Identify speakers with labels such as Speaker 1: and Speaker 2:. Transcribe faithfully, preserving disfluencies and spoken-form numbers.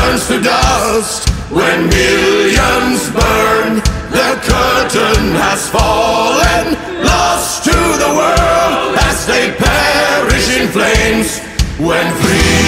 Speaker 1: turns to dust. When millions burn, the curtain has fallen, lost to the world as they perish in flames. When freedom